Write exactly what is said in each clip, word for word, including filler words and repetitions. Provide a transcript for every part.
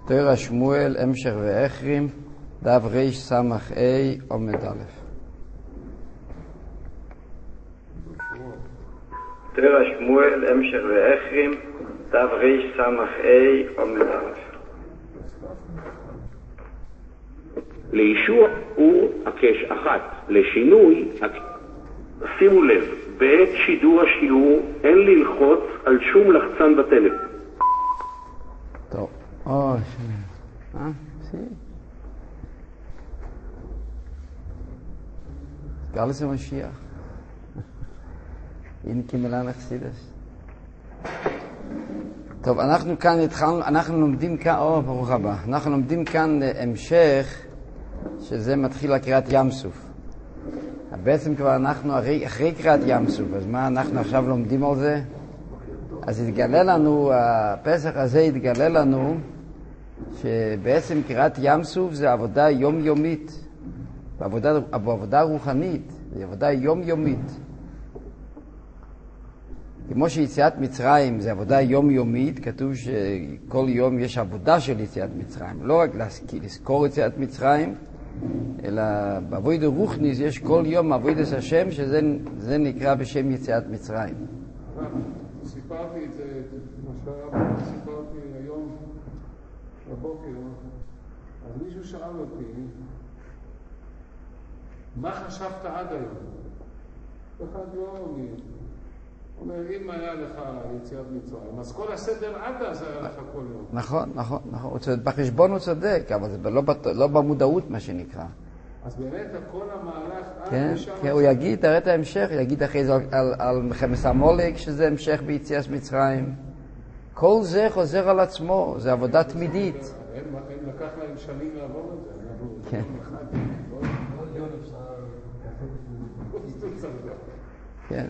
תורה שמואל, המשך ואחרים, דף ריש סמך אי, עומד א'. תורה שמואל, המשך ואחרים, דף ריש סמך אי, עומד א'. לאישור הוא הקש אחת, לשינוי, שימו לב, בעת שידור השיעור אין ללחוץ על שום לחצן בטלפון. טוב, או, שני, אה? סי? גר לזה משיח. אין כמלן אכסידס. טוב, אנחנו כאן התחלנו, אנחנו לומדים כאן, או, ברוך הבא, אנחנו לומדים כאן המשך, שזה מתחיל לקריאת ים סוף. בעצם כבר אנחנו אחרי, אחרי קריאת ים סוף, אז מה אנחנו עכשיו לומדים על זה? אז התגלה לנו, הפסח הזה התגלה לנו, שבעצם קריאת ים סוף זה עבודה יומיומית, בעבודה, בעבודה רוחנית, זה עבודה יומיומית. כמו שיציאת מצרים זה עבודה יומיומית, כתוב שכל יום יש עבודה של יציאת מצרים, לא רק לזכור יציאת מצרים, אלא בעבודה רוחנית יש כל יום עבודת השם, שזה נקרא בשם יציאת מצרים. סיפרתי את זה, מה שהיה, סיפרתי היום בבוקר, אז מישהו שאל אותי, מה חשבת עד היום? אחד לא אומר, אומר, אם היה לך יציאת מצרים, אז כל הסדר עד אז היה לך כל יום. נכון, נכון, נכון. בחשבון הוא צודק, אבל זה לא במודעות מה שנקרא. אז באמת כל המהלך עד כן, לשם... כן, הוא יגיד, תראה את ההמשך, יגיד אחרי זה על, על מלחמת עמלק, שזה המשך ביציאת מצרים. כל זה חוזר על עצמו, זה עבודה תמידית. הם לקח להם שנים לעבור את זה. כן. כן.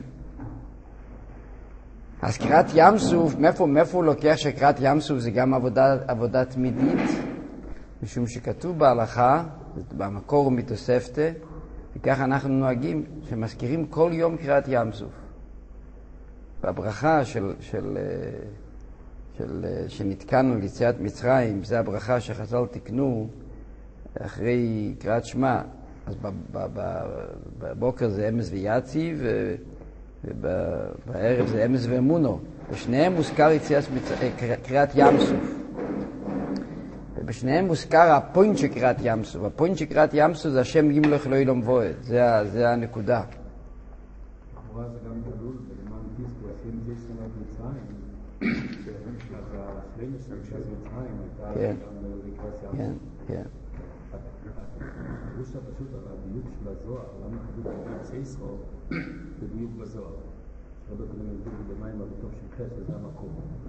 אז קריאת ים סוף, מאיפה, מאיפה הוא לוקח שקריאת ים סוף זה גם עבודה, עבודה תמידית? משום שכתוב בהלכה, במקור מתוספתא, וכך אנחנו נוהגים, שמזכירים כל יום קריאת ים סוף. והברכה של, של, של, שנתקנו ליציאת מצרים, זה הברכה שחז"ל תקנו אחרי קריאת שמע. אז בבוקר זה אמס ויציב, ובערב זה אמס ואמונו. בשניהם מוזכר יציאת קריאת ים סוף. ובשניהם מוזכר הפוינט של קריאת ים סוף. הפוינט של קריאת ים סוף זה השם ימלוך לא ילום ועד. זה, זה הנקודה. לכאורה זה גם גדול, ולמען פיסקו, עשים זה שנת מצרים, אז השלם של שנת מצרים הייתה כן, גם לקראת ים. כן, כן. הפירוש הפשוט על הדיוק של הזוהר, למה כתוב בבית צייסרו, זה דיוק בזוהר. הרבה קודם ידעו במים הבטוח של חס, וזה המקום.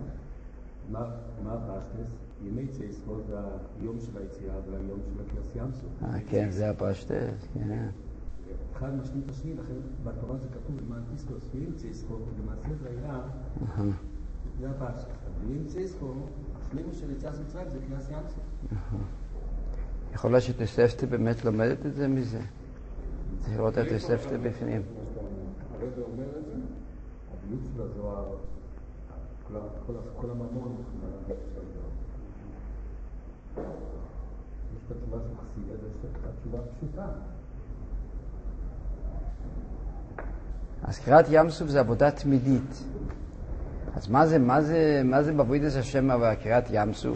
מה הפשטס? ימי צייסרו זה היום של היציאה והיום של הקרס ים סוף. אה, כן, זה הפשטס, כן. אחד משנים את השני, לכן בתורה זה כתוב, למען פיסקו, ימי צייסרו, למעשה זה היה, זה הפשטס. ימי צייסרו, השלמו של יציאת מצרים זה קרס ים סוף. יכול להיות שתוספתא באמת לומדת את זה מזה. צריך לראות את תוספתא בפנים. הרי זה אומר את זה? הדיוק של הזוהר, כל הממון, יש את התשובה של חסידה, יש את התשובה פשוטה. אז קריאת ים סוף זה עבודה תמידית. אז מה זה, מה זה, מה זה בעבודת השם קריאת ים סוף?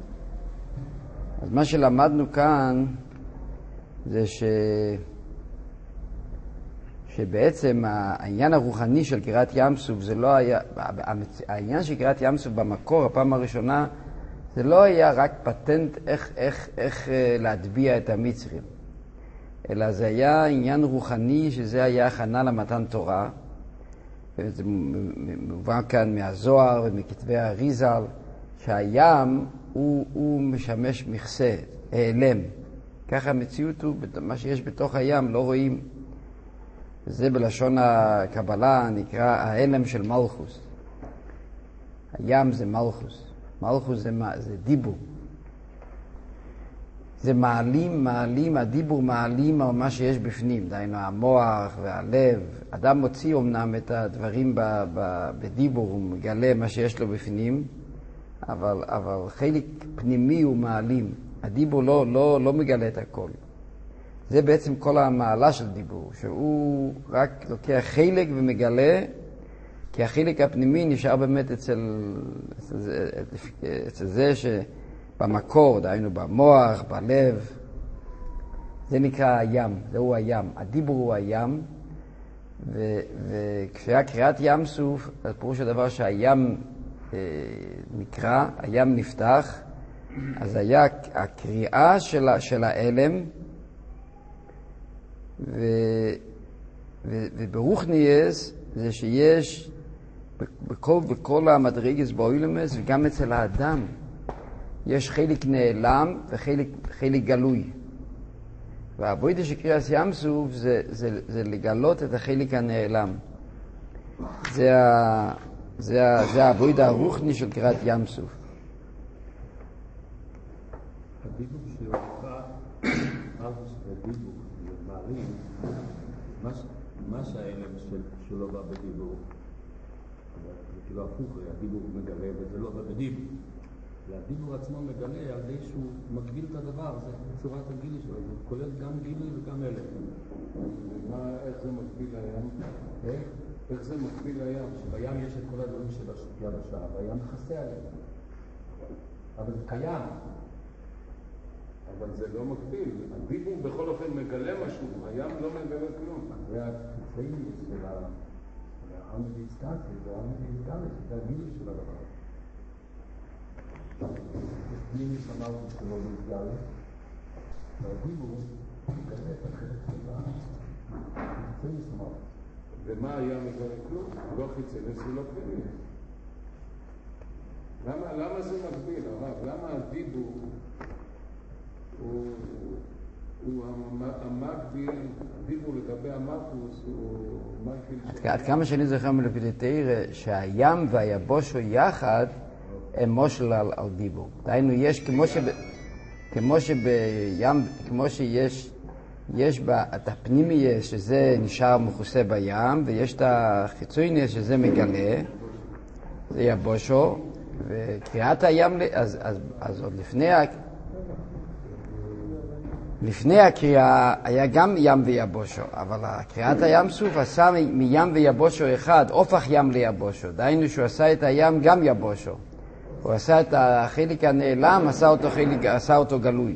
אז מה שלמדנו כאן זה ש... שבעצם העניין הרוחני של קריאת ים סוף זה לא היה, העניין של קריאת ים סוף במקור, הפעם הראשונה, זה לא היה רק פטנט איך, איך, איך להטביע את המצרים, אלא זה היה עניין רוחני שזה היה הכנה למתן תורה, וזה מובן כאן מהזוהר ומכתבי האריז"ל, שהים הוא, הוא משמש מכסה, העלם. ככה המציאות הוא, מה שיש בתוך הים לא רואים. זה בלשון הקבלה נקרא העלם של מלכוס. הים זה מלכוס. מלכוס זה, זה דיבור. זה מעלים, מעלים, הדיבור מעלים על מה שיש בפנים. דהיינו המוח והלב. אדם מוציא אומנם את הדברים ב, ב, בדיבור, הוא מגלה מה שיש לו בפנים, אבל, אבל חלק פנימי הוא מעלים. הדיבור לא, לא, לא מגלה את הכל. זה בעצם כל המעלה של דיבור, שהוא רק לוקח חלק ומגלה, כי החלק הפנימי נשאר באמת אצל, אצל, זה, אצל זה שבמקור, דהיינו במוח, בלב. זה נקרא הים, זהו הים. הדיבור הוא הים, ו, וכשהיה קריאת ים סוף, אז פירוש הדבר שהים אה, נקרא, הים נפתח, אז היה הקריאה של, של האלם, ו, ו, וברוכניאס זה שיש בכל, בכל המדרגס באוילמס וגם אצל האדם יש חלק נעלם וחלק חלק גלוי. והעבודה של קריאת ים סוף זה, זה, זה לגלות את החלק הנעלם. זה, ה, זה, ה, זה העבודה הרוחני של קריאת ים סוף. הדיבור שהולכה, ארבוס ודיבור, ומעלים, מה שהאלם שלו בא בדיבור, זה כאילו הפוך, הדיבור מגלה וזה לא בא בדיבור. והדיבור עצמו מגלה על די שהוא מגביל את הדבר, זה צורת הגילי שלו, זה כולל גם גילי וגם אלם. איך זה מגביל לים? איך זה מגביל לים? שבים יש את כל הדברים שביבשה, והים מכסה עליהם. אבל זה קיים. אבל זה לא מקביל. הדיבור בכל אופן מגלה משהו, הים לא מגלה כלום. זה החיצאי של האמדיסטנטי, זה האמדיסטנטי, זה הגילי של הדבר. יש פנימי שאמרנו שלא מתגלה, והדיבור מגלה את החלק של החיצאי שאמרנו. ומה היה מגלה כלום? לא חיצאי, זה לא פנימי. למה, למה זה מקביל, הרב? למה הדיבור הוא, הוא המקביל, הדיבור לגבי המקוס הוא מקביל... עד כמה שאני זוכר מלפידתאיר, שהים והיבושו יחד הם מושל על, על דיבור. דהיינו, יש כמו, שב, כמו שבים, כמו שיש יש בה, את הפנימי שזה נשאר מכוסה בים, ויש את החיצוני שזה מגלה, זה יבושו, וקריאת הים, אז, אז, אז עוד לפני, לפני הקריאה היה גם ים ויבושו, אבל קריאת הים סוף עשה מים ויבושו אחד, הופך ים ליבושו, דהיינו שהוא עשה את הים גם יבושו. הוא עשה את החלק הנעלם, עשה אותו, חלק, עשה אותו גלוי.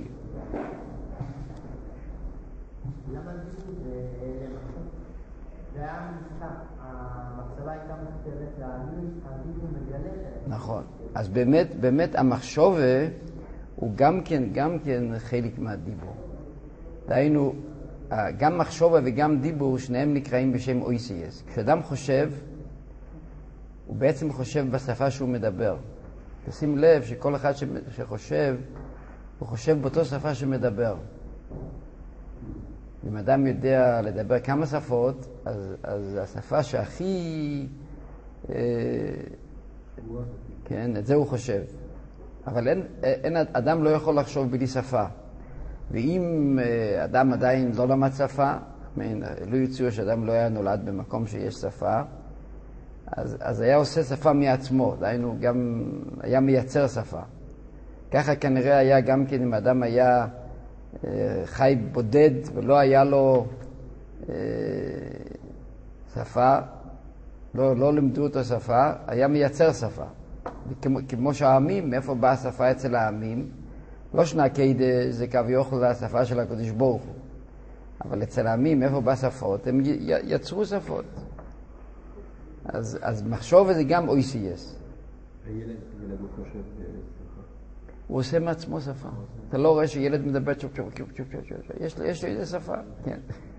נכון. אז באמת, באמת המחשבה הוא גם כן, גם כן חלק מהדיבור. דהיינו, גם מחשבה וגם דיבור, שניהם נקראים בשם אויסייס. כשאדם חושב, הוא בעצם חושב בשפה שהוא מדבר. תשים לב שכל אחד שחושב, הוא חושב באותו שפה שמדבר. אם אדם יודע לדבר כמה שפות, אז, אז השפה שהכי... אה, כן, את זה הוא חושב. אבל אין, אין, אדם לא יכול לחשוב בלי שפה. ואם אדם עדיין לא למד שפה, לא יצאו שאדם לא היה נולד במקום שיש שפה, אז, אז היה עושה שפה מעצמו, דהיינו גם היה מייצר שפה. ככה כנראה היה גם כן אם אדם היה אה, חי בודד ולא היה לו אה, שפה, לא, לא למדו אותו שפה, היה מייצר שפה. כמו, כמו שהעמים, מאיפה באה השפה אצל העמים? לא שנקי זה קו יוכל השפה של הקדוש ברוך הוא. אבל אצל העמים, מאיפה באה שפות? הם י, יצרו שפות. אז, אז מחשוב זה גם אויסייס. הילד, ילד הוא חושב שפה. הוא עושה מעצמו שפה. אתה לא רואה שילד מדבר צ'ופ צ'ופ צ'ופ צ'ופ צ'ופ. יש לו, יש לו איזה שפה. כן.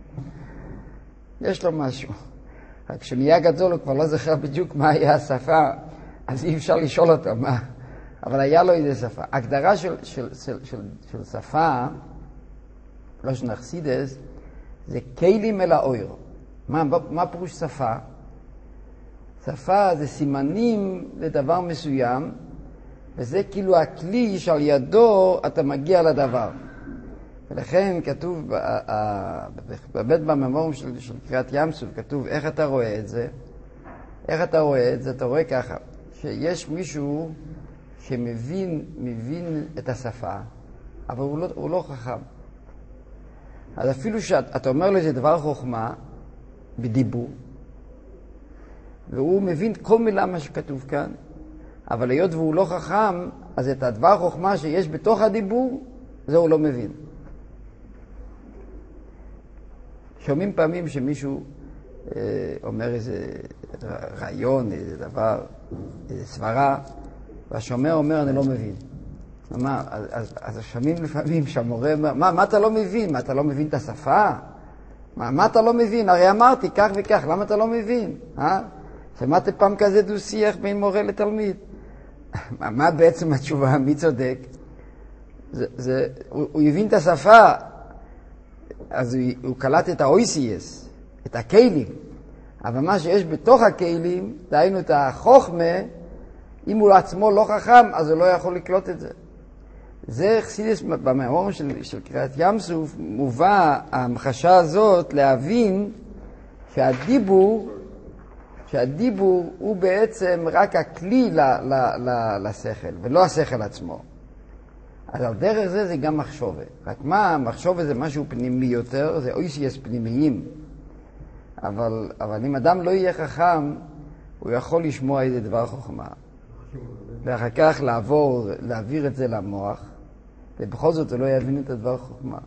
יש לו משהו. רק כשנהיה גדול הוא כבר לא זוכר בדיוק מה היה השפה, אז אי אפשר לשאול אותו מה. אבל היה לו איזה שפה. הגדרה של, של, של, של, של שפה, לא של נחסידס, זה כלים אל האויר. מה, מה פירוש שפה? שפה זה סימנים לדבר מסוים, וזה כאילו הכלי שעל ידו אתה מגיע לדבר. ולכן כתוב, באמת בממורים של, של קריאת ים סוף, כתוב איך אתה רואה את זה. איך אתה רואה את זה? אתה רואה ככה, שיש מישהו שמבין מבין את השפה, אבל הוא לא, הוא לא חכם. אז אפילו שאתה אומר לו זה דבר חוכמה בדיבור, והוא מבין כל מילה מה שכתוב כאן, אבל היות והוא לא חכם, אז את הדבר חוכמה שיש בתוך הדיבור, זה הוא לא מבין. שומעים פעמים שמישהו אה, אומר איזה רעיון, איזה דבר, איזה סברה, והשומע אומר, אני לא מבין. מה, אז, אז, אז שומעים לפעמים שהמורה אומר, מה, מה אתה לא מבין? מה, אתה לא מבין את השפה? מה, מה אתה לא מבין? הרי אמרתי כך וכך, למה אתה לא מבין? אה? שמעת פעם כזה דו שיח בין מורה לתלמיד? מה, מה בעצם התשובה? מי צודק? זה, זה, הוא, הוא הבין את השפה, אז הוא, הוא קלט את ה-או אי סי אס, את הכלים. אבל מה שיש בתוך הכלים, דהיינו את החוכמה, אם הוא עצמו לא חכם, אז הוא לא יכול לקלוט את זה. זה חסידס במאמר של, של קריאת ים סוף, מובא ההמחשה הזאת להבין שהדיבור, שהדיבור הוא בעצם רק הכלי ל, ל, ל, לשכל, ולא השכל עצמו. אז על דרך זה זה גם מחשבה. רק מה, מחשבה זה משהו פנימי יותר, זה או אי סי אס פנימיים. אבל, אבל אם אדם לא יהיה חכם, הוא יכול לשמוע איזה דבר חוכמה. ואחר כך לעבור, להעביר את זה למוח, ובכל זאת הוא לא יבין את הדבר חוכמה.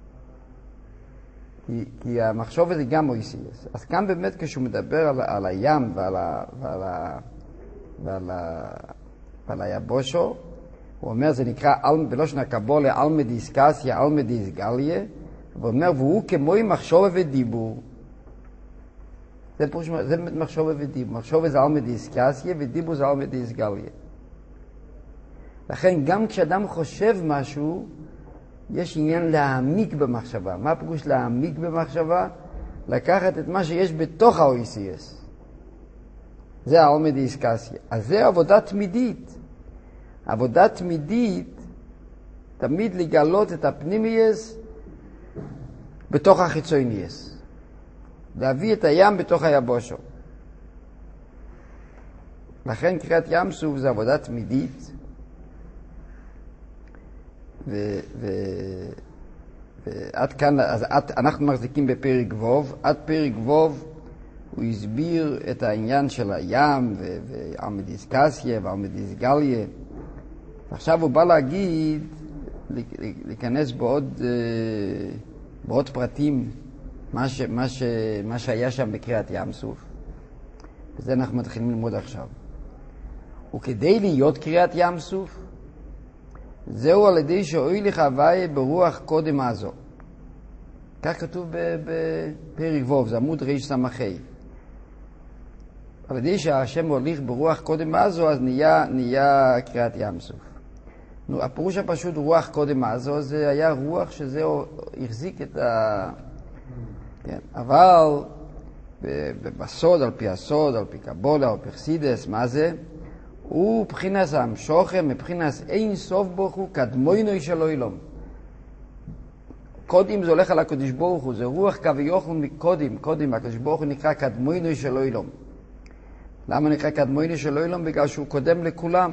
כי, כי המחשבה זה גם או אי סי אס. אז כאן באמת כשהוא מדבר על, על הים ועל, ה, ועל, ה, ועל, ה, ועל היבושו, הוא אומר, זה נקרא, בלושן הקבולה, אלמא דיסקסיה, אלמא דיסגליה, והוא אומר, והוא כמו עם מחשבה ודיבור. זה, פרוש, זה מחשבה ודיבור. מחשבה זה אלמא דיסקסיה, ודיבור זה אלמא דיסגליה. לכן גם כשאדם חושב משהו, יש עניין להעמיק במחשבה. מה פירוש להעמיק במחשבה? לקחת את מה שיש בתוך ה-או אי סי אס. זה האלמא דיסקסיה. אז זה עבודה תמידית. עבודה תמידית, תמיד לגלות את הפנימייס בתוך החיצונייס. להביא את הים בתוך היבושו. לכן קריאת ים סוף זה עבודה תמידית, ו, ו, ועד כאן, אז עד, אנחנו מחזיקים בפרק ווב, עד פרק ווב הוא הסביר את העניין של הים, ואלמא דיסקסיה ואלמא דיסגליה. עכשיו הוא בא להגיד, להיכנס בעוד, בעוד פרטים, מה, ש, מה, ש, מה שהיה שם בקריאת ים סוף. וזה אנחנו מתחילים ללמוד עכשיו. וכדי להיות קריאת ים סוף, זהו על ידי שאוי לך הוואי ברוח קודם הזו. כך כתוב בפרק ווב, זה עמוד ריש סמכי. על ידי שהשם הוליך ברוח קודם הזו, אז נהיה, נהיה קריאת ים סוף. נו, הפירוש הפשוט רוח קודם הזו, זה היה רוח שזה החזיק את ה... כן, אבל בסוד, על פי הסוד, על פי קבולה, על פי חסידס, מה זה? הוא מבחינס המשוכם, מבחינס אין סוף ברוך הוא, קדמוינוי של אילום. קודם זה הולך על הקדוש ברוך הוא, זה רוח כביכול מקודם, קודם הקדוש ברוך הוא נקרא קדמוינוי של אילום. למה נקרא קדמוינוי של אילום? בגלל שהוא קודם לכולם.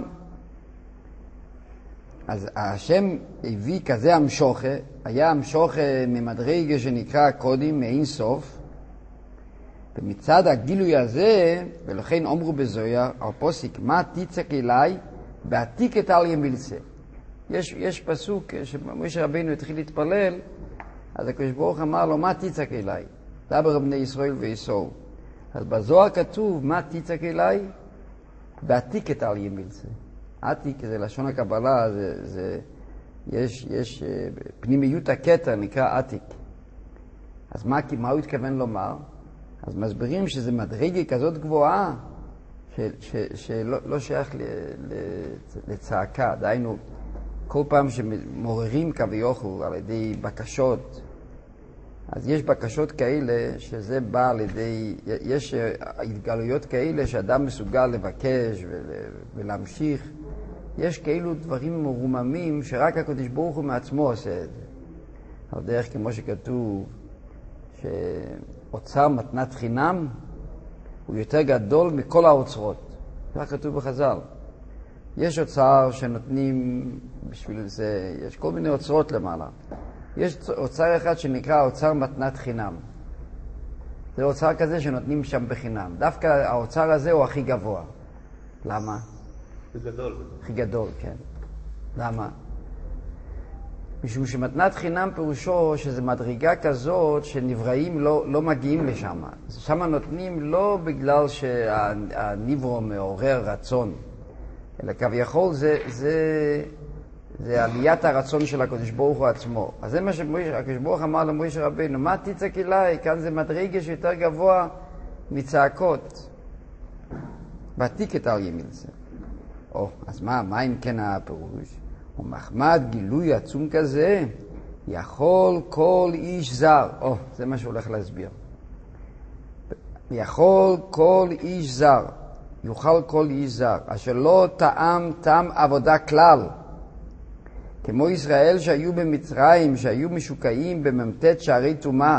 אז השם הביא כזה המשוכה, היה המשוכה ממדרגה שנקרא קודם, מאין סוף, ומצד הגילוי הזה, ולכן אומרו בזויה, על פוסיק, מה תיצק אליי, בעתיק את על ימילצה. יש, יש פסוק, שמשה רבינו התחיל להתפלל, אז הקדוש ברוך אמר לו, מה תיצק אליי? דבר בני ישראל ויסעו. אז בזוהר כתוב, מה תיצק אליי? בעתיק את על ימילצה. עתיק זה לשון הקבלה, זה, זה, יש, יש פנימיות הקטע נקרא עתיק. אז מה, מה הוא התכוון לומר? אז מסבירים שזה מדרגה כזאת גבוהה, ש, ש, שלא לא שייך ל, ל, לצעקה. דהיינו, כל פעם שמעוררים כביכול על ידי בקשות, אז יש בקשות כאלה שזה בא על ידי, יש התגלויות כאלה שאדם מסוגל לבקש ולהמשיך. יש כאלו דברים מרוממים שרק הקדוש ברוך הוא מעצמו עושה את זה. על דרך כמו שכתוב, שאוצר מתנת חינם הוא יותר גדול מכל האוצרות. כך כתוב בחז"ל. יש אוצר שנותנים בשביל זה, יש כל מיני אוצרות למעלה. יש אוצר אחד שנקרא אוצר מתנת חינם. זה אוצר כזה שנותנים שם בחינם. דווקא האוצר הזה הוא הכי גבוה. למה? זה גדול. הכי גדול, כן. למה? משום שמתנת חינם פירושו שזה מדרגה כזאת שנבראים לא, לא מגיעים לשם. שם נותנים לא בגלל שהנברו מעורר רצון, אלא כביכול זה, זה, זה עליית הרצון של הקדוש ברוך הוא עצמו. אז זה מה שהקדוש ברוך אמר למשה רבינו, מה תצעק אליי? כאן זה מדרגה שיותר גבוה מצעקות. בעתיק את על ימין זה. או, אז מה, מה אם כן הפירוש? ומחמד גילוי עצום כזה, יכול כל איש זר. או, זה מה שהולך להסביר. יכול כל איש זר, יוכל כל איש זר, אשר לא טעם טעם עבודה כלל. כמו ישראל שהיו במצרים, שהיו משוקעים בממתת שערי טומאה.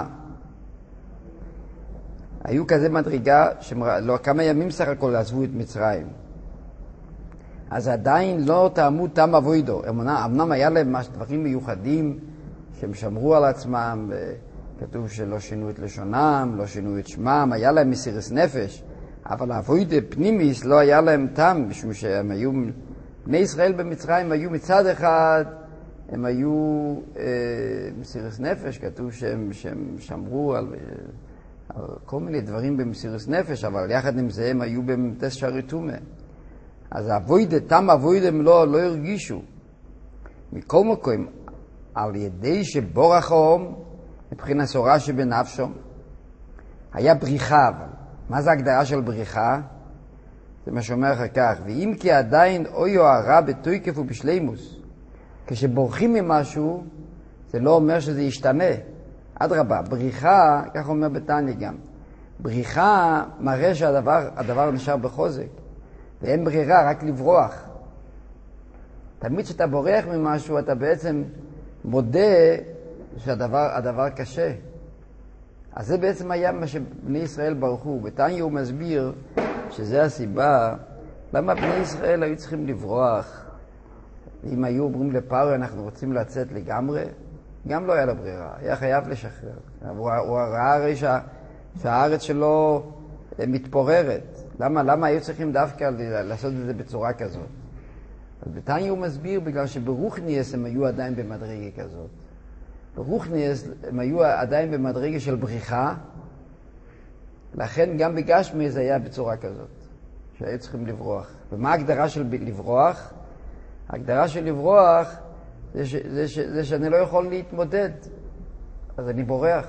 היו כזה מדרגה, לא, כמה ימים סך הכל עזבו את מצרים. אז עדיין לא טעמו טעם אבוידו. אמנם היה להם דברים מיוחדים שהם שמרו על עצמם, כתוב שלא שינו את לשונם, לא שינו את שמם, היה להם מסירות נפש, אבל אבוידו פנימיס לא היה להם טעם, משום שהם היו, בני ישראל במצרים היו מצד אחד, הם היו אה, מסירות נפש, כתוב שהם, שהם שמרו על, על כל מיני דברים במסירות נפש, אבל יחד עם זה הם היו בממתת שערי טומאה. אז אבוידה, תם אבוידה הם לא, לא הרגישו. מכל מקום, על ידי שבורח האום, מבחינת סורה שבנפשו, היה בריחה, אבל. מה זה הגדרה של בריחה? זה מה שאומר אחר כך. ואם כי עדיין אוי או הרע בתויקף ובשלימוס, כשבורחים ממשהו, זה לא אומר שזה ישתנה. אדרבה, בריחה, כך אומר בתניא גם, בריחה מראה שהדבר הדבר נשאר בחוזק. ואין ברירה, רק לברוח. תמיד כשאתה בורח ממשהו, אתה בעצם מודה שהדבר הדבר קשה. אז זה בעצם היה מה שבני ישראל ברחו. בתניא הוא מסביר שזה הסיבה למה בני ישראל היו צריכים לברוח. אם היו אומרים לפרעה, אנחנו רוצים לצאת לגמרי, גם לא היה לה ברירה, היה חייב לשחרר. הוא, הוא ראה הרי שה, שהארץ שלו מתפוררת. למה, למה היו צריכים דווקא לעשות את זה בצורה כזאת? אז בתניא הוא מסביר בגלל שברוחניאס הם היו עדיין במדרגה כזאת. ברוחניאס הם היו עדיין במדרגה של בריחה, לכן גם בגשמי זה היה בצורה כזאת, שהיו צריכים לברוח. ומה ההגדרה של לברוח? ההגדרה של לברוח זה, ש, זה, ש, זה שאני לא יכול להתמודד, אז אני בורח.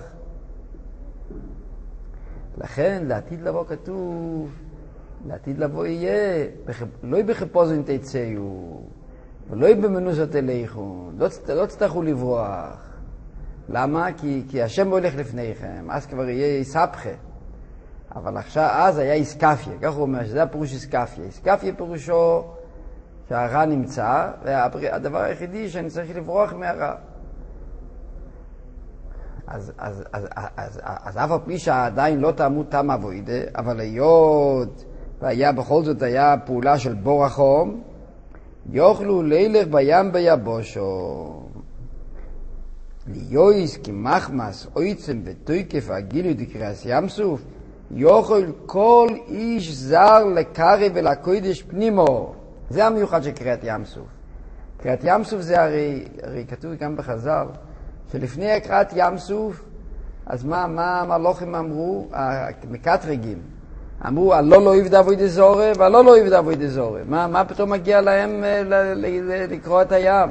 לכן לעתיד לבוא כתוב, לעתיד לבוא יהיה, לא בחפוזן תצאו, ולא במנוסות אליכם, לא, לא תצטרכו לברוח. למה? כי, כי השם הולך לפניכם, אז כבר יהיה סבכה. אבל עכשיו, אז היה איסקפיה, כך הוא אומר, שזה הפירוש איסקפיה. איסקפיה פירושו שהרע נמצא, והדבר היחידי שאני צריך לברוח מהרע. אז, אז, אז, אז, אז אף על פי שעדיין לא טעמו טעם אבוידה, אבל היות והיה בכל זאת היה פעולה של בורח חום, יוכלו לילך בים ביבושו. ליועס כמחמס אויצם ותויקף הגילוי דקריאס ים סוף, יוכל כל איש זר לקרב ולקוידש פנימו. זה המיוחד של קריאת ים סוף. קריאת ים סוף זה הרי, הרי כתוב גם בחז"ל, שלפני הקריאת ים סוף, אז מה, מה המלוכים אמרו? מקטרגים. אמרו, הלא לא יבד אבוי דזורי, והלא לא יבד אבוי דזורי. מה, מה פתאום מגיע להם ל- ל- ל- לקרוא את הים?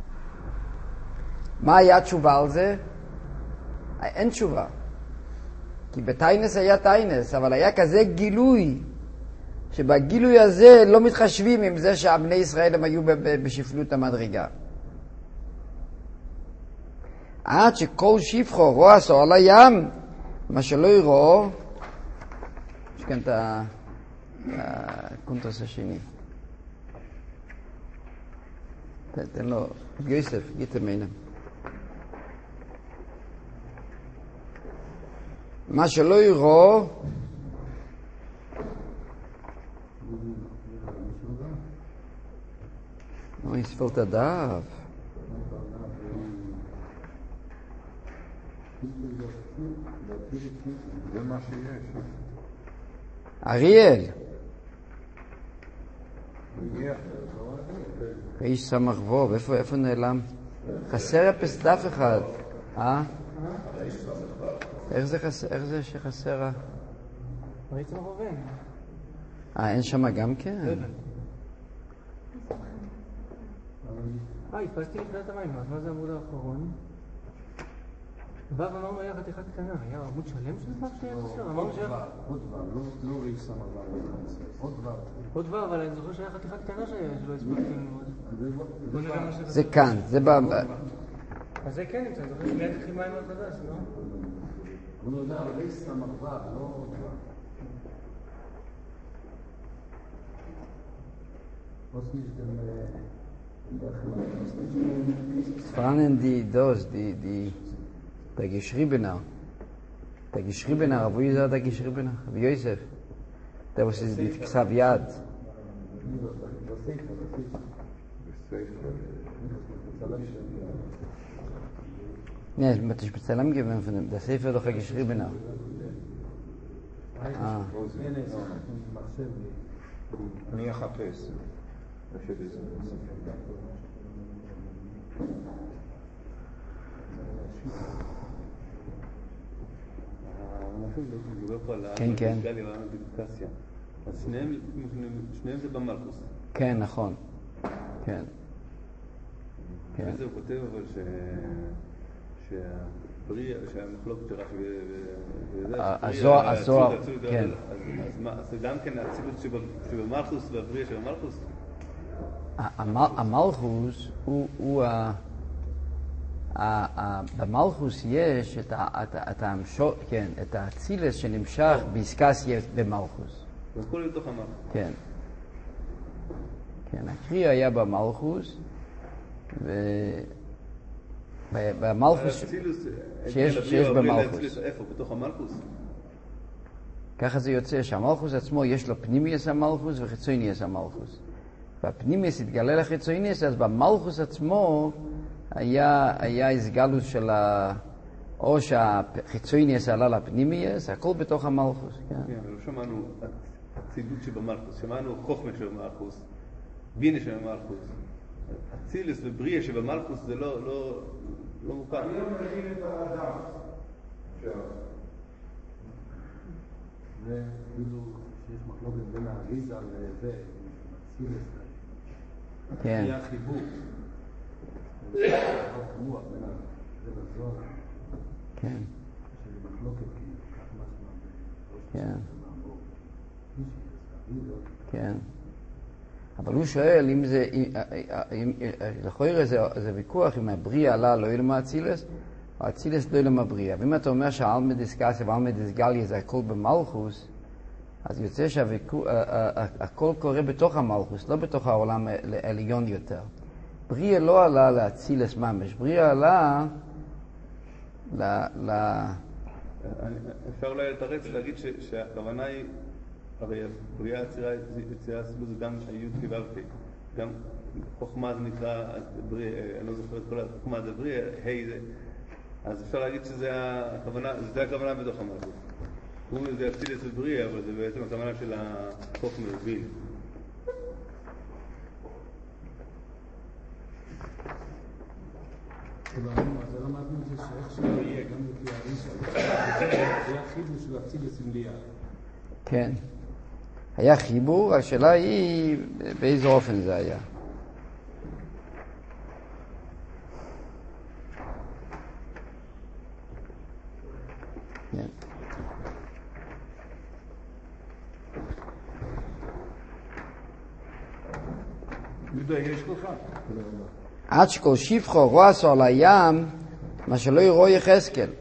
מה היה התשובה על זה? אין תשובה. כי בטיינס היה טיינס, אבל היה כזה גילוי, שבגילוי הזה לא מתחשבים עם זה שהבני ישראל הם היו בשפלות המדרגה. עד שכל שפחו רועסו על הים, מה שלא יראו, יש כאן את הקונטרס השני. תן לו, יוסף, גיטר מיינם. מה שלא יראו, יספור את הדף. זה מה שיש. אריאל. הגיע. איש סמך ווב, איפה, איפה נעלם? חסר אפס דף אחד. אה? איך זה חסר, איך זה שחסר? ראית סמך ווב? אה, אין שם גם כן? אה, התפסתי לתחילת המים, אז מה זה העמוד האחרון? ו' אמרנו היה חתיכה קטנה, היה עמוד שלם של זמן שהיה חסר? אמרנו שהיה... עוד ו', לא ראש סמך ו', עוד ו'. עוד ו', אבל אני זוכר שהיה חתיכה קטנה שהיה, שלא הספקתי ללמוד. בוא נראה מה שזה... זה כאן, זה ב... אז זה כן נמצא, אני זוכר שמיד התחיל מים על חדש, לא? הוא לא יודע, ראש סמך ו', לא עוד ו'. Was ist denn Es fragen die das, die, die, der Geschriebener. Der Geschriebener, wo ist er der Geschriebener? Wie Josef? Der, was ist die Xaviad. Ne, es wird speziell gegeben von dem. Der Sefer doch der Geschriebener. Ah. אני אחפש. כן, כן. אז שניהם זה במלכוס. כן, נכון. כן. וזה הוא כותב אבל שהמחלוקת של רש"י הזוהר, כן. אז גם כן הצילות שבמלכוס והבריא שבמלכוס? המלכוס הוא, במלכוס יש את המשור, כן, את האצילס שנמשך בעסקה במלכוס. זה הכל לתוך המלכוס. כן. כן, הקריא היה במלכוס, ובמלכוס שיש במלכוס. איפה? בתוך המלכוס? ככה זה יוצא שהמלכוס עצמו יש לו פנימיוס המלכוס וחיצוניוס המלכוס. והפנימיוס התגלה לחיצוניוס, אז במלכוס עצמו היה, היה הסגלוס של ה... או שהחיצוניוס עלה לפנימיוס, הכל בתוך המלכוס. כן, אבל לא שמענו הצילות שבמלכוס, שמענו חוכמה שבמלכוס, בינה שבמלכוס. הצילוס ובריא שבמלכוס זה לא, לא, לא מוכר. אני לא מבין את האדם. זה כאילו שיש מחלוקת בין האריזה לזה, הצילוס. כן. היה חיבור. זה רוח בין זה לזוהר. כן. שזה מחלוקת כאילו, כך משמע. כן. כן. אבל הוא שואל אם זה, לכאורה זה ויכוח אם הבריא עלה לא ילמה אצילס, או אצילס לא ילמה בריא. ואם אתה אומר שהעלמא דיסקסיה ועלמא דיסגליה זה הכל במלכוס, אז יוצא שהכל קורה בתוך המלכוס, לא בתוך העולם העליון יותר. בריא לא עלה לאצילס ממש, בריא עלה ל... אפשר אולי לתרץ להגיד שהכוונה היא, הרי בריאה יצירה יצירה סלו זה גם היוד כבבתי, גם חוכמה זה נקרא, אני לא זוכר את כל החוכמה זה בריא, היי זה, אז אפשר להגיד שזה הכוונה, זה הכוונה בתוך המלכות. קוראים לזה אצילס ובריא, אבל זה בעצם הכוונה של החוכמה וביל. אז למדנו את זה שאיך שלא יהיה, גם לפי האריזה, היה חיבור של אצילס עם ליה. כן. היה חיבור, השאלה היא באיזה אופן זה היה. כן. יהודה, יש לך? עד שכל שפחו רועסו על הים, מה שלא יראו יחזקאל.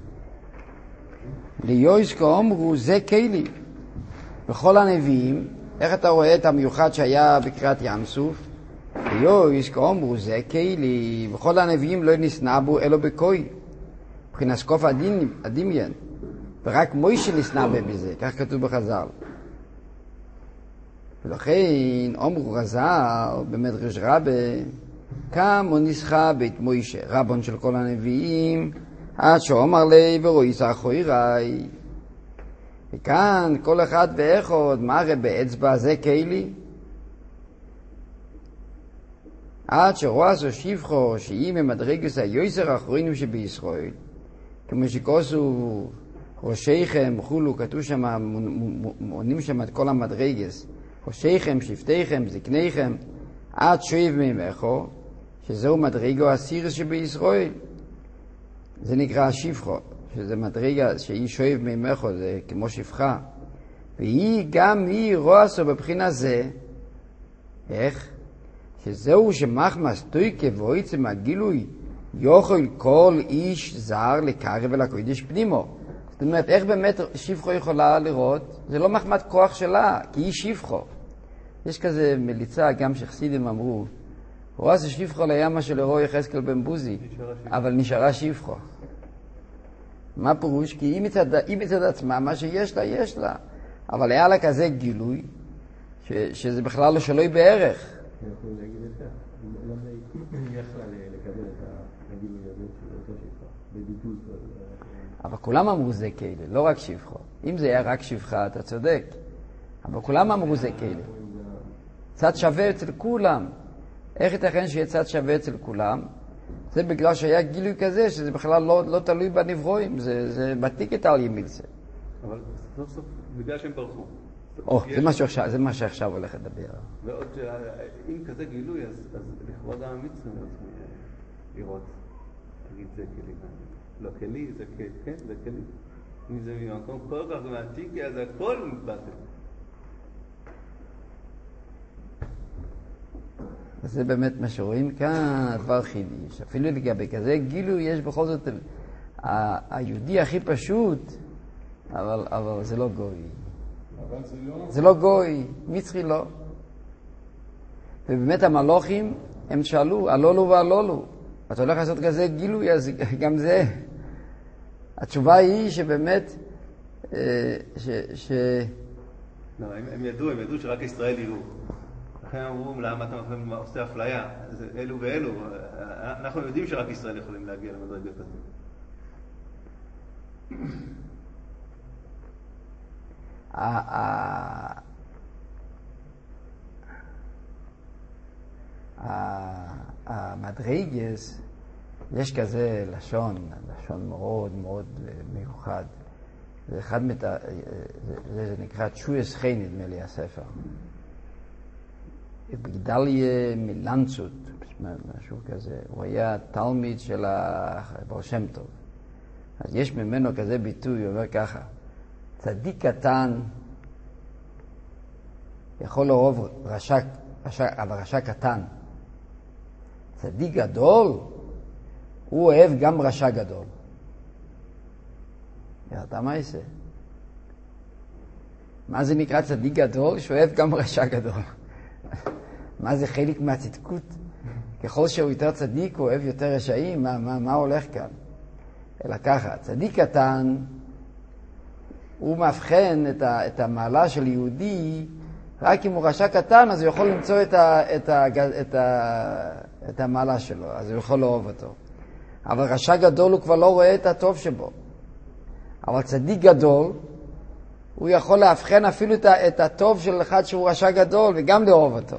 ליויסקו אמרו, זה כלי. בכל הנביאים, איך אתה רואה את המיוחד שהיה בקריאת ים סוף? ליויסקו אמרו, זה כלי. בכל הנביאים לא נסנע בו אלו בקוי. מבחינת קוף הדמיין. ורק מוישה נסנע בזה, כך כתוב בחז"ל. ולכן אומרו רז"ל במדרש רבה, קם ונסחה בית מוישה, רבון של כל הנביאים, עד שאומר לי ורואי סחוירי. וכאן כל אחד ואחד מראה באצבע זה כלי, עד שרואה זו שבחו שהיא ממדרגס היוסר האחרונים שבישראל, כמו שכוסו ראשיכם חולו, כתוב שם, מונים שם את כל המדרגס, ראשיכם, שבטיכם, זקניכם, עד שואב ממךו, שזהו מדרגו הסירס שבישראל. זה נקרא שבחו, שזה מדרגה שהיא שואב ממךו, זה כמו שבחה. והיא גם היא רואה זו בבחינה זה, איך? שזהו שמחמס תויקה ואויצם הגילוי יוכל כל איש זר לקרב אל הקודש פנימו. זאת אומרת, איך באמת שבחו יכולה לראות? זה לא מחמת כוח שלה, כי היא שבחו. יש כזה מליצה גם שחסידים אמרו, רואה זה שבחו לימה של אירוע יחזקאל בן בוזי, אבל נשארה שבחו. מה פירוש? כי היא מצד, היא מצד עצמה, מה שיש לה, יש לה. אבל היה לה כזה גילוי, ש, שזה בכלל לא שלוי בערך. אני יכול להגיד את זה, למה היא יכלה לקבל את הגילוי הזה של אותו שבחה, בביטול. אבל כולם אמרו זה כאלה, לא רק שבחו. אם זה היה רק שבחה, אתה צודק. אבל כולם אמרו זה כאלה. צד שווה אצל כולם. איך ייתכן שיהיה צד שווה אצל כולם? זה בגלל שהיה גילוי כזה, שזה בכלל לא, לא תלוי בנברואים. זה, זה בתיקת על ימילסה. אבל סוף סוף, בגלל שהם ברחו. או, זה מה שעכשיו, זה מה שעכשיו הולך לדבר. ועוד שאם כזה גילוי, אז, אז לכבוד המצרים לראות, תגיד זה כלי. לא כלי, זה כלי, כן, זה כלי. אם זה ממקום כל כך מעתיקי, אז הכל מתבטל. זה באמת מה שרואים כאן, דבר חידיש. אפילו לגבי כזה גילוי, יש בכל זאת, היהודי הכי פשוט, אבל, אבל זה לא גוי. אבל זה לא... זה לא גוי, מצרי לא. ובאמת המלוכים, הם שאלו, הלולו והלולו. אתה הולך לעשות כזה גילוי, אז גם זה. התשובה היא שבאמת, ש... ש... לא, הם, הם ידעו, הם ידעו שרק ישראל יראו. לכן אמרו, למה אתה עושה אפליה? זה אלו ואלו. אנחנו יודעים שרק ישראל יכולים להגיע למדרגה כזאת. המדרגס, יש כזה לשון, לשון מאוד מאוד מיוחד. זה אחד מת... זה נקרא תשויס חי, נדמה לי הספר. בגדליה מלנצות, משהו כזה. הוא היה תלמיד של הבר שם טוב. אז יש ממנו כזה ביטוי, הוא אומר ככה, צדיק קטן יכול לאהוב רשע, רשע, אבל רשע קטן. צדיק גדול, הוא אוהב גם רשע גדול. אתה מה יעשה? מה זה נקרא צדיק גדול? שאוהב גם רשע גדול. מה זה חלק מהצדקות? ככל שהוא יותר צדיק, הוא אוהב יותר רשעים. מה, מה, מה הולך כאן? אלא ככה, צדיק קטן, הוא מאבחן את, ה, את המעלה של יהודי, רק אם הוא רשע קטן, אז הוא יכול למצוא את, ה, את, ה, את, ה, את המעלה שלו, אז הוא יכול לאהוב אותו. אבל רשע גדול הוא כבר לא רואה את הטוב שבו. אבל צדיק גדול, הוא יכול להבחן אפילו את, ה, את הטוב של אחד שהוא רשע גדול, וגם לאהוב אותו.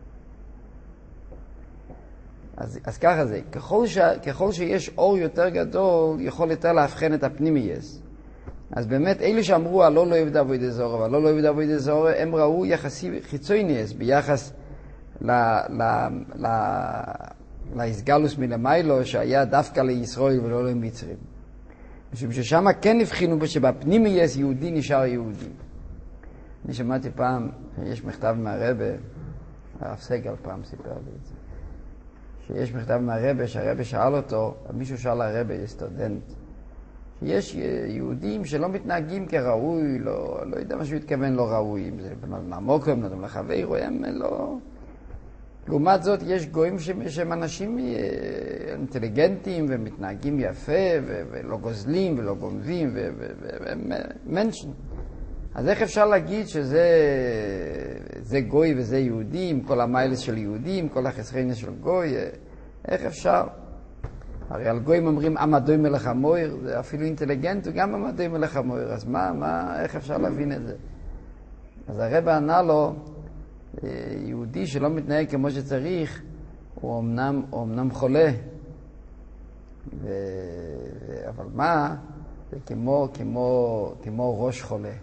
אז, אז ככה זה, ככל, ש, ככל שיש אור יותר גדול, יכול יותר להבחן את הפנימייס. אז באמת, אלו שאמרו, לא לא אוהב דוד אזור, אבל לא לא אוהב דוד אזור, הם ראו יחסי חיצוניאס ביחס ל, ל, ל, להסגלוס מלמיילו, שהיה דווקא לישראל ולא למצרים. משום ששם כן הבחינו שבפנימייס יהודי נשאר יהודי. אני שמעתי פעם, יש מכתב מהרבא, הרב סגל פעם סיפר לי את זה, שיש מכתב מהרבא, שהרבא שאל אותו, מישהו שאל הרבא, סטודנט, שיש יהודים שלא מתנהגים כראוי, לא, לא יודע מה שהוא התכוון לא ראוי, אם זה מהמוקר, הם נדום לחבר, הם לא... לעומת זאת, יש גויים שהם אנשים אינטליגנטים ומתנהגים יפה, ולא גוזלים ולא גונבים, והם מנשן. אז איך אפשר להגיד שזה זה גוי וזה יהודי, עם כל המיילס של יהודי, עם כל החסרניה של גוי? איך אפשר? הרי על גויים אומרים עמדוי מלך המויר, זה אפילו אינטליגנט וגם עמדוי מלך המויר, אז מה, מה, איך אפשר להבין את זה? אז הרב ענה לו, יהודי שלא מתנהג כמו שצריך, הוא אמנם, הוא אמנם חולה, ו... אבל מה? זה כמו, כמו, כמו ראש חולה.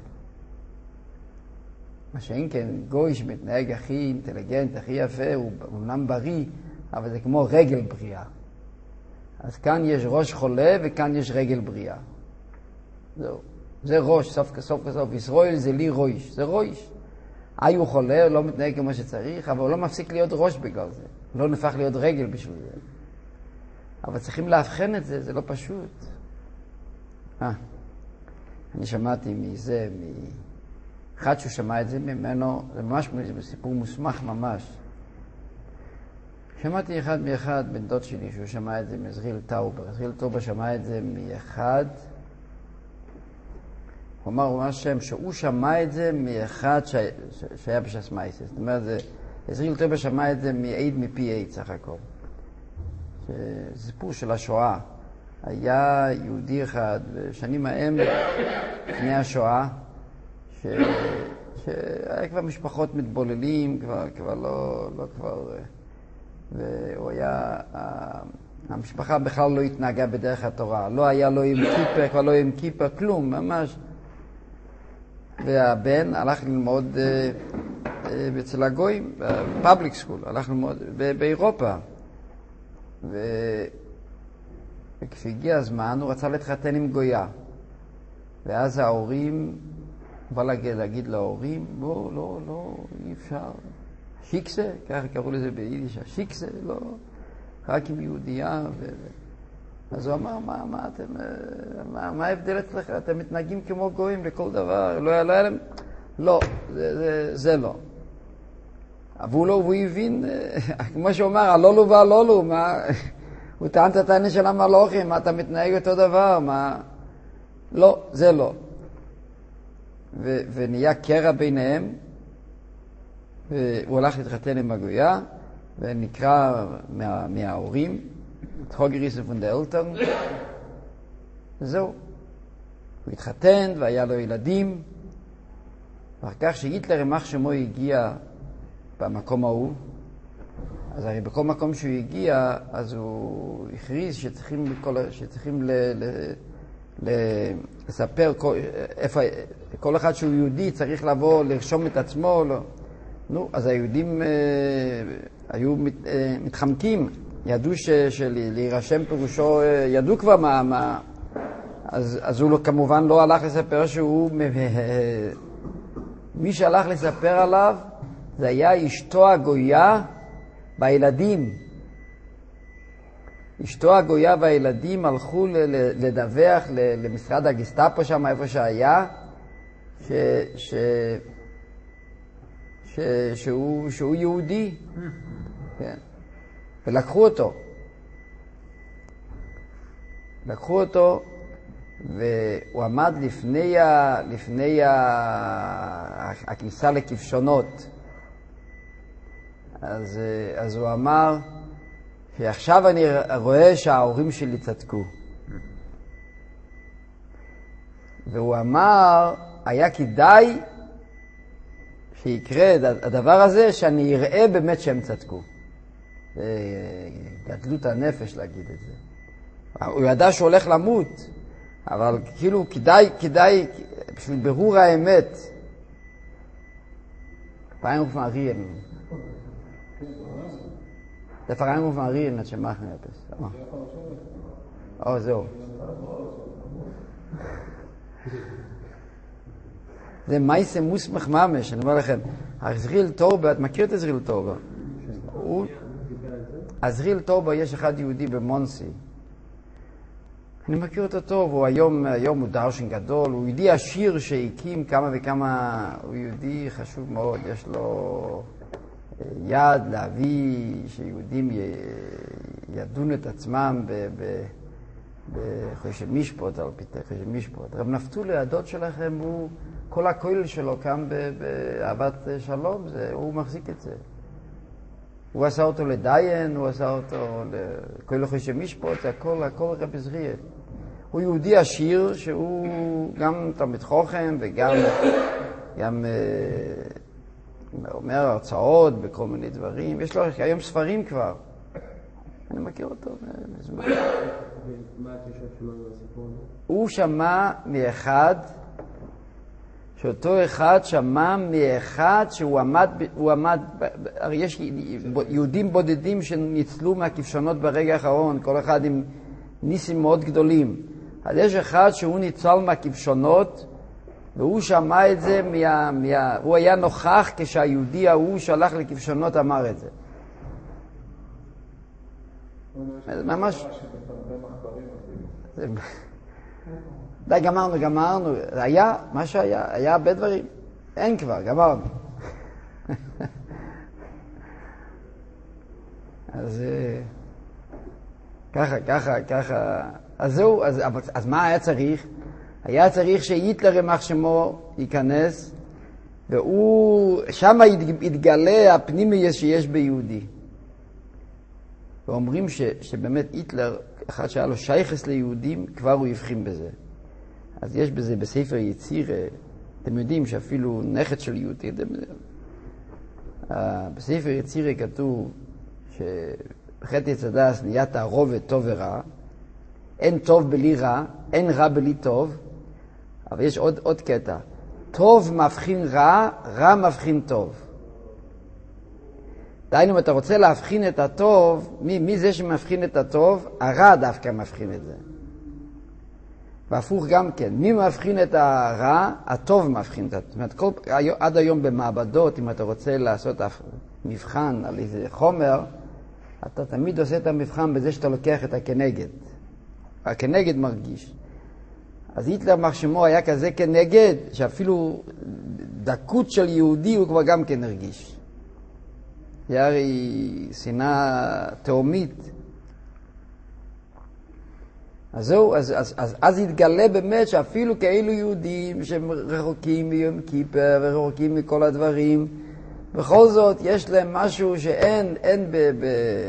מה שאין כן, גוי שמתנהג הכי אינטליגנט, הכי יפה, הוא אמנם בריא, אבל זה כמו רגל בריאה. אז כאן יש ראש חולה וכאן יש רגל בריאה. זהו. זה ראש, סוף כסוף כסוף. ישראל זה לי ראש, זה ראש. אי הוא חולה, הוא לא מתנהג כמו שצריך, אבל הוא לא מפסיק להיות ראש בגלל זה. הוא לא נפך להיות רגל בשביל זה. אבל צריכים להבחן את זה, זה לא פשוט. אה, אני שמעתי מזה, אחד שהוא שמע את זה ממנו, זה ממש סיפור מוסמך ממש. שמעתי אחד מאחד, בן דוד שלי, שהוא שמע את זה מזריל טאובר. זריל טאובר שמע את זה מאחד, הוא אמר, הוא אמר שם, שהוא שמע את זה מאחד ש... ש... שהיה בשס מייסס. זאת אומרת, זריל טאובר שמע את זה מעיד מפי עיד, סך הכל. סיפור של השואה. היה יהודי אחד, בשנים ההם, לפני השואה, ש... שהיה כבר משפחות מתבוללים, כבר, כבר לא, לא כבר... והוא היה, המשפחה בכלל לא התנהגה בדרך התורה, לא היה לו עם כיפה, כבר לא עם כיפה, כלום, ממש. והבן הלך ללמוד אצל הגויים, בפאבליק סקול, הלך ללמוד באירופה. וכשהגיע הזמן הוא רצה להתחתן עם גויה. ואז ההורים, בא להגיד, להגיד להורים, לא, לא, לא, אי אפשר. שיקסה, ככה קראו לזה ביידיש, שיקסה, לא, רק עם יהודייה. ו... אז הוא אמר, מה, מה אתם, מה, מה ההבדל אצלך? אתם מתנהגים כמו גויים לכל דבר, לא היה להם, לא, זה, זה, זה לא. אבל הוא לא, הוא הבין, כמו שהוא אמר, הלולו והלולו, מה, הוא טען את הטענה של המלוכים, מה אתה מתנהג אותו דבר, מה, לא, זה לא. ו, ונהיה קרע ביניהם, והוא הלך להתחתן עם הגויה, ונקרא מה, מההורים, טרוגריסן פון דה אלטרן, וזהו. הוא התחתן והיה לו ילדים, ואחר כך שהיטלר עם אח שמו הגיע במקום ההוא, אז הרי בכל מקום שהוא הגיע, אז הוא הכריז שצריכים, בכל, שצריכים ל, ל, ל, לספר, כל, איפה, כל אחד שהוא יהודי צריך לבוא, לרשום את עצמו, לא. נו, אז היהודים אה, היו מת, אה, מתחמקים, ידעו ש, שלהירשם פירושו, אה, ידעו כבר מה, מה אז, אז הוא לא, כמובן לא הלך לספר שהוא, אה, מי שהלך לספר עליו, זה היה אשתו הגויה והילדים. אשתו הגויה והילדים הלכו ל, ל, לדווח ל, למשרד הגסטאפו שם, איפה שהיה, ש... ש ש... שהוא, שהוא יהודי. כן. ולקחו אותו. לקחו אותו, והוא עמד לפני, ה... לפני ה... הכניסה לכבשונות. אז, אז הוא אמר, שעכשיו אני רואה שההורים שלי צדקו. והוא אמר, היה כדאי שיקרה הדבר הזה, שאני אראה באמת שהם צדקו. זה גדלות הנפש להגיד את זה. הוא ידע שהוא הולך למות, אבל כאילו כדאי, כדאי, בשביל ברור האמת. פעם הוא מעריין. זה פעם הוא מעריין, עד שמחנו אפס. או, זהו. זה מייסה מוסמך ממש, אני אומר לכם. הזריל טורבה, את מכיר את הזריל טורבה? הזריל טורבה, יש אחד יהודי במונסי. אני מכיר אותו טוב, הוא היום, היום הוא דרשן גדול, הוא יהודי עשיר שהקים כמה וכמה, הוא יהודי חשוב מאוד, יש לו יד להביא שיהודים ידון את עצמם בחושן משפוט, על פיתה חושן משפוט. רב נפתולי, הדוד שלכם, הוא, כל הכולל שלו קם באהבת שלום, זה, הוא מחזיק את זה. הוא עשה אותו לדיין, הוא עשה אותו לכולל חושי משפוט, זה הכל, הכל רב עזריאל. הוא יהודי עשיר שהוא גם תלמיד חוכם וגם גם, אה, אומר הרצאות בכל מיני דברים. יש לו היום ספרים כבר. אני מכיר אותו מזמן. מה הקשר שלו עם הסיפור? הוא שמע מאחד, שאותו אחד שמע מאחד שהוא עמד, הוא עמד, הרי יש יהודים בודדים שניצלו מהכבשונות ברגע האחרון, כל אחד עם ניסים מאוד גדולים. אז יש אחד שהוא ניצל מהכבשונות, והוא שמע את זה, מה, מה, הוא היה נוכח כשהיהודי ההוא שהלך לכבשונות אמר את זה. ממש... די, גמרנו, גמרנו. היה, מה שהיה, היה הרבה דברים. אין כבר, גמרנו. אז ככה, ככה, ככה. אז זהו, אז, אז מה היה צריך? היה צריך שהיטלר ימח שמו ייכנס, והוא, שם יתגלה הפנימי שיש ביהודי. ואומרים ש, שבאמת היטלר, אחד שהיה לו שייכס ליהודים, כבר הוא יבחין בזה. אז יש בזה בספר יציר, אתם יודעים שאפילו נכד של יהודי, בספר יציר כתוב שבחטא עץ הדעת נהיה תערובת טוב ורע, אין טוב בלי רע, אין רע בלי טוב, אבל יש עוד, עוד קטע. טוב מבחין רע, רע מבחין טוב. דיינו, אם אתה רוצה להבחין את הטוב, מי, מי זה שמבחין את הטוב? הרע דווקא מבחין את זה. והפוך גם כן, מי מבחין את הרע? הטוב מבחין את זה. זאת אומרת, כל, עד היום במעבדות, אם אתה רוצה לעשות מבחן על איזה חומר, אתה תמיד עושה את המבחן בזה שאתה לוקח את הכנגד. הכנגד מרגיש. אז היטלר מחשמו היה כזה כנגד, שאפילו דקות של יהודי הוא כבר גם כן הרגיש. זה הרי שנאה תאומית. אז זהו, אז, אז, אז, אז התגלה באמת שאפילו כאלו יהודים שהם רחוקים מיום כיפר ורחוקים מכל הדברים, בכל זאת יש להם משהו שאין, אין ב... ב...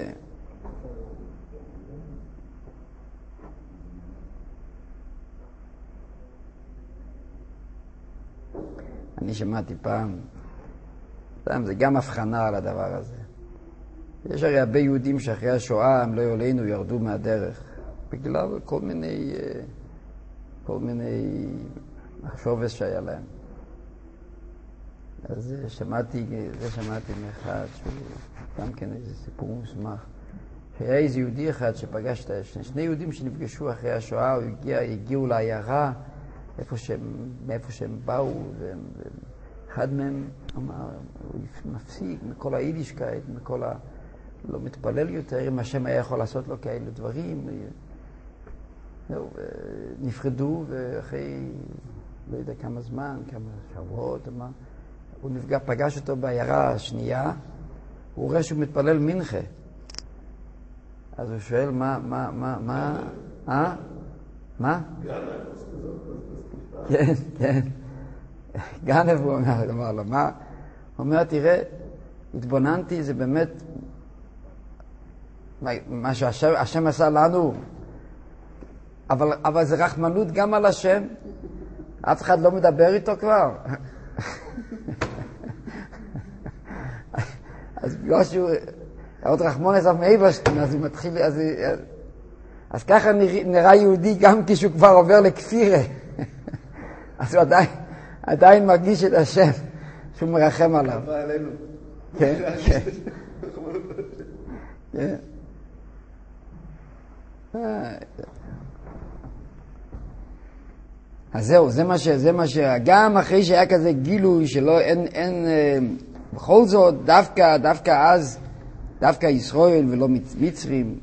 אני שמעתי פעם, זה גם הבחנה על הדבר הזה. יש הרי הרבה יהודים שאחרי השואה הם לא יולנו, ירדו מהדרך, בגלל כל מיני, כל מיני מחשובס שהיה להם. אז שמעתי, זה שמעתי מאחד, שהוא גם כן איזה סיפור מוסמך, שהיה איזה יהודי אחד שפגש את השני, שני יהודים שנפגשו אחרי השואה, הוא הגיע, הגיעו לעיירה, איפה שהם, מאיפה שהם באו, והם, אחד מהם אמר, הוא מפסיק מכל היידישקייט, מכל ה... לא מתפלל יותר, אם השם היה יכול לעשות לו כאלה דברים. זהו, נפרדו, ואחרי, לא יודע כמה זמן, כמה שבועות, מה, הוא נפגע, פגש אותו בעיירה השנייה, הוא רואה שהוא מתפלל מנחה. אז הוא שואל, מה, מה, מה, מה, אה? מה? כן, כן. גנב, הוא אומר, אמר לו, מה? הוא אומר, תראה, התבוננתי, זה באמת, מה שהשם עשה לנו, אבל, אבל זה רחמנות גם על השם. אף אחד לא מדבר איתו כבר. אז בגלל שהוא, עוד רחמונס אף מאיברשטיין, אז הוא מתחיל, אז, אז ככה נראה יהודי גם כשהוא כבר עובר לכפירה. אז הוא עדיין, עדיין מרגיש את השם שהוא מרחם עליו. בא אלינו. כן, כן. כן. אז זהו, זה מה ש... זה מה ש... גם אחרי שהיה כזה גילוי שלא, אין, אין, בכל זאת, דווקא, דווקא אז, דווקא ישראל ולא מצרים.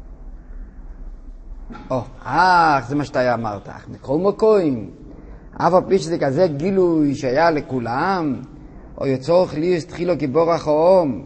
או, אך, זה מה שאתה אמרת, אך, מכל מקום, אף על פי שזה כזה גילוי שהיה לכולם, או יצורך לי התחילו כבורח האום.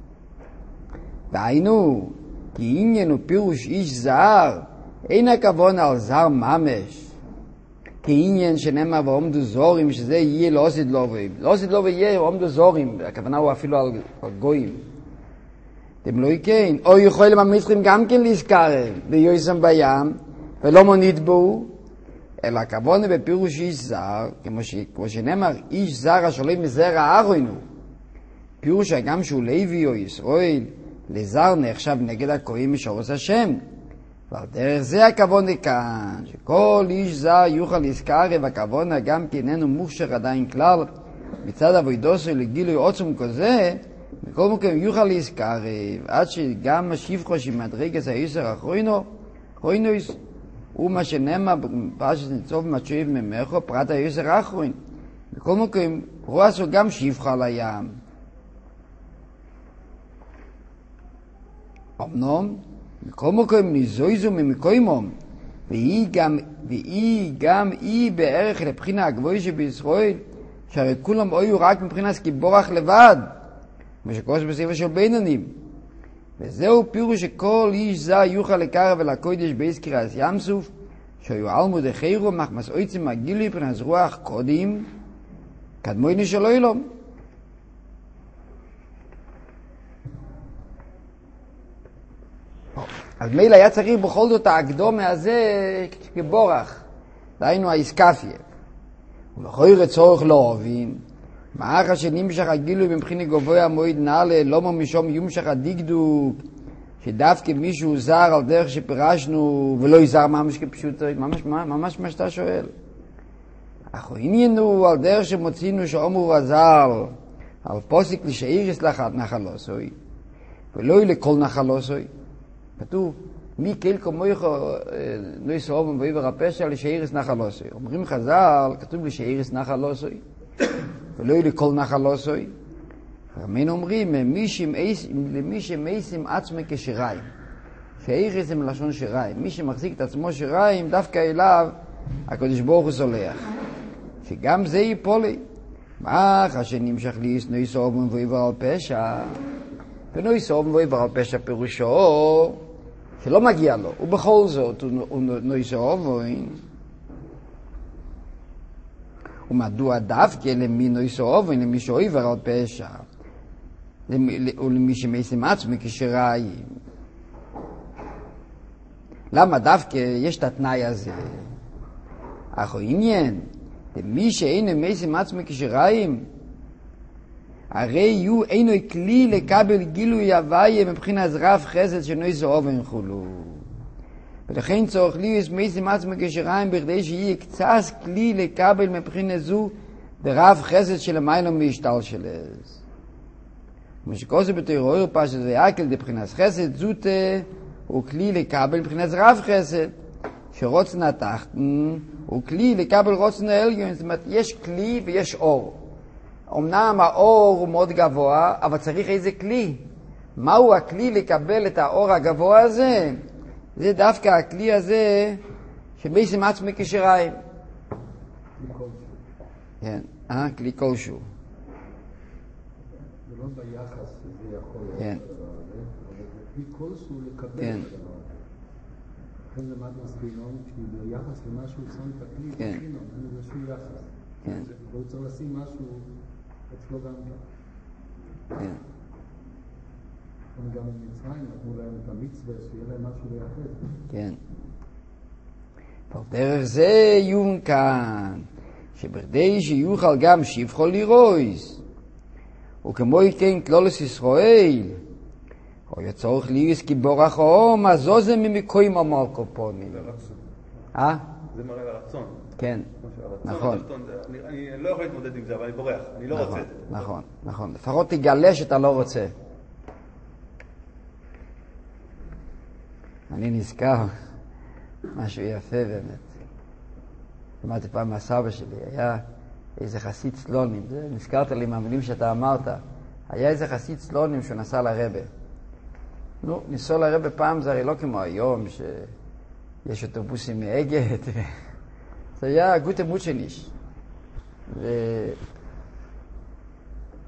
והיינו, כי עניין הוא פירוש איש זר, אין הכוון על זר ממש. כעניין שנאמר ועומדו זורים, שזה יהיה לא עושית לובי. לא עושית לובי יהיה ועומדו זורים, הכוונה הוא אפילו על, על גויים. אתם לא יקן, או יכולים המצרים גם כן להזכרם, ויועסם בים, ולא מונית בו, אלא הכוונה בפירוש איש זר, כמו, ש, כמו שנאמר, איש זר השולט מזרע אהרון, פירוש גם שהוא לוי או ישראל, לזר נחשב נגד הכהן משורש השם. ועל דרך זה הכוונה כאן, שכל איש זר יוכל להזכרם, הכוונה גם כי איננו מוכשר עדיין כלל, מצד עבודתו לגילוי עוצם כזה, בכל מקום יוכל להזכרם, עד שגם השפחו שמדרגת הישר האחרונו, אחרונויס, הוא מה שנאמר בפרשת ניצוב מצ'ואיב ממך, פרט הישר האחרון. בכל מקום הוא עשו גם שפחו על הים. אמנם, בכל מקום ניזויזו ממקוימום, והיא גם, והיא גם היא בערך לבחינה הגבוהי שבישראל, שהרי כולם היו רק מבחינת כבורח לבד, כמו שקורס בספר של בינונים. וזהו פירוש שכל איש זר יוכל לקרב אל הקודש בייס קריאת ים סוף, שהיו אלמוד חיירו מחמס עצם הגילוי מבחינת רוח קודים, קדמוני של אילום. אז מילא היה צריך בכל זאת ההקדומה הזה כבורח, דהיינו האיסקפיה. ולכוי רצורך לא אוהבים, מאחר שנמשך הגילוי מבחינת גבוה המועד נעלה, לא משום יומשך הדקדוק, שדווקא מישהו זר על דרך שפירשנו ולא יזר ממש כפשוטו, ממש, ממש מה שאתה שואל. אך עניינו על דרך שמוצינו שאומרו הזל, על פוסק לשאירס לחת נחלוסוי, ולא לכל נחלוסוי. כתוב, מי כל כמוך לא יסעוב מבעבר הפשע לשאירס נחלוסוי. אומרים חז"ל, כתוב לשאירס נחלוסוי, ולא לכל נחלוסוי. רמינו אומרים, למי שמייסים עצמם כשיריים. שאירס הם לשון שיריים. מי שמחזיק את עצמו שיריים, דווקא אליו, הקדוש ברוך הוא סולח. שגם זה ייפולי. מה אחר שנמשך לי לא יסעוב מבעבר על פשע. ולא יסעוב מבעבר על פשע פירושו, שלא מגיע לו. ובכל זאת הוא לא יסעוב. ומדוע דווקא למי לא יסעוב למי שעובר על פשע. ולמי שמייסים עצמם כשיריים. למה דווקא יש את התנאי הזה? אך עניין, למי שאינו מייסים עצמם כשיריים, הרי יהיו אינו כלי לקבל גילוי הוויה מבחינת רב חסד שאינו יסעוב חולו. ולכן צורך להיות מייסים עצמם כשיריים בכדי שיהיה קצת כלי לקבל מבחינת זו ברב חסד שלמיילו משתל שלס. כמו שכוסו בתיאוריה פשט זה אקל דבחינת חסד זוטה הוא כלי לקבל מבחינת רב חסד שרוצן התחתן הוא כלי לקבל רוצן העליון. זאת אומרת יש כלי ויש אור. אמנם האור הוא מאוד גבוה אבל צריך איזה כלי. מהו הכלי לקבל את האור הגבוה הזה? זה דווקא הכלי הזה שמייסים עצמם כשיריים. כן, אה, כלי כלשהו. זה לא ביחס שזה יכול להיות. כן. אבל כלי כלשהו לקבל. כן. לכן זה מה מסבינון, כי ביחס למשהו שם את הכלי, כן. אין לזה שום יחס. כן. הוא צריך לשים משהו אצלו גם. כן. גם במצרים נתנו להם את המצווה, שיהיה להם משהו לייחד. כן. דרך זה יום כאן, שבכדי שיוכל גם שפחו לירויס, וכמו כן כלולס ישראל, או יצורך ליריס כבורח האום, אז זו זה ממקוים אמר קופונים. זה רצון. אה? זה מראה לרצון. כן, הרצון, נכון. הרצון, אני, אני לא יכול להתמודד עם זה, אבל אני בורח, אני לא רוצה את זה. נכון, נכון. לפחות תגלה שאתה לא רוצה. אני נזכר משהו יפה באמת. אמרתי פעם מהסבא שלי, היה איזה חסיד סלונים, זה נזכרת לי מהמילים שאתה אמרת, היה איזה חסיד סלונים שהוא נסע לרבא. נו, ניסוע לרבא פעם זה הרי לא כמו היום, שיש אוטובוסים מאגד, זה היה גוטה מוצ'ניש. ו...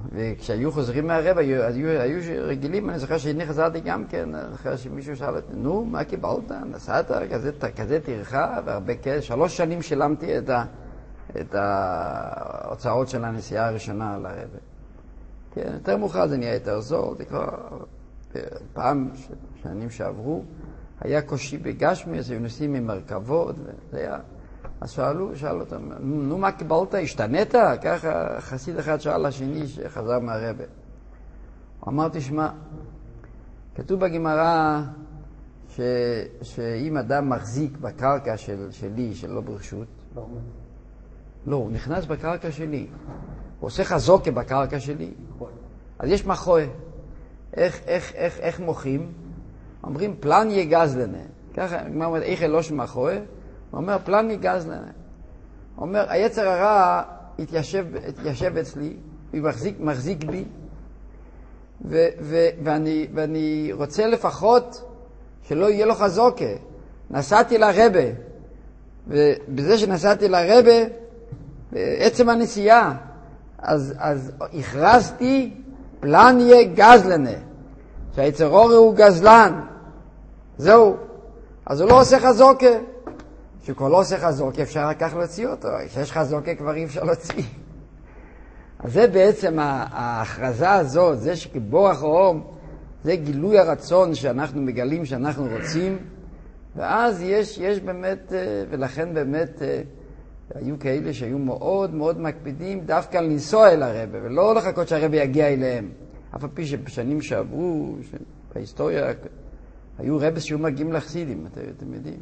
וכשהיו חוזרים מהרבע, היו, היו, היו רגילים, אני זוכר שאני חזרתי גם כן, אחרי שמישהו שאל אותי, נו, מה קיבלת? נסעת כזה, כזה טרחה, והרבה כסף, שלוש שנים שילמתי את, ה, את ההוצאות של הנסיעה הראשונה לרבע. כן, יותר מאוחר זה נהיה יותר זול, זה כבר פעם, שנים שעברו, היה קושי בגשמי, אז היו נוסעים ממרכבות, וזה היה... אז שאלו, שאלו אותם, נו, מה קיבלת? השתנית? ככה חסיד אחד שאל השני שחזר מהרבא. הוא אמר, תשמע, כתוב בגמרא ש, שאם אדם מחזיק בקרקע של, שלי, שלא ברשות, לא, הוא נכנס בקרקע שלי, הוא עושה חזוקה בקרקע שלי, אז יש מחוי. איך, איך, איך, איך מוחים? אומרים, פלן יגזלנה. ככה, מה אומרת, איך אלוש מחוי? הוא אומר, פלני גזלנה. הוא אומר, היצר הרע התיישב, התיישב אצלי, הוא מחזיק, מחזיק בי, ו, ו, ואני, ואני רוצה לפחות שלא יהיה לו חזוקה. נסעתי לרבא, ובזה שנסעתי לרבא, עצם הנסיעה, אז, אז הכרזתי פלניה גזלנה, שהיצר הרע הוא גזלן. זהו. אז הוא לא עושה חזוקה. שכל לא עושה חזוקה, אפשר רק כך להוציא אותו. כשיש חזוקה כבר אי אפשר להוציא. אז זה בעצם ההכרזה הזאת, זה שכבורח האור, זה גילוי הרצון שאנחנו מגלים שאנחנו רוצים, ואז יש, יש באמת, ולכן באמת היו כאלה שהיו מאוד מאוד מקפידים דווקא לנסוע אל הרבא, ולא לחכות שהרבא יגיע אליהם. אף על פי שבשנים שעברו, בהיסטוריה, היו רבס שהיו מגיעים לחסידים, אתם יודעים.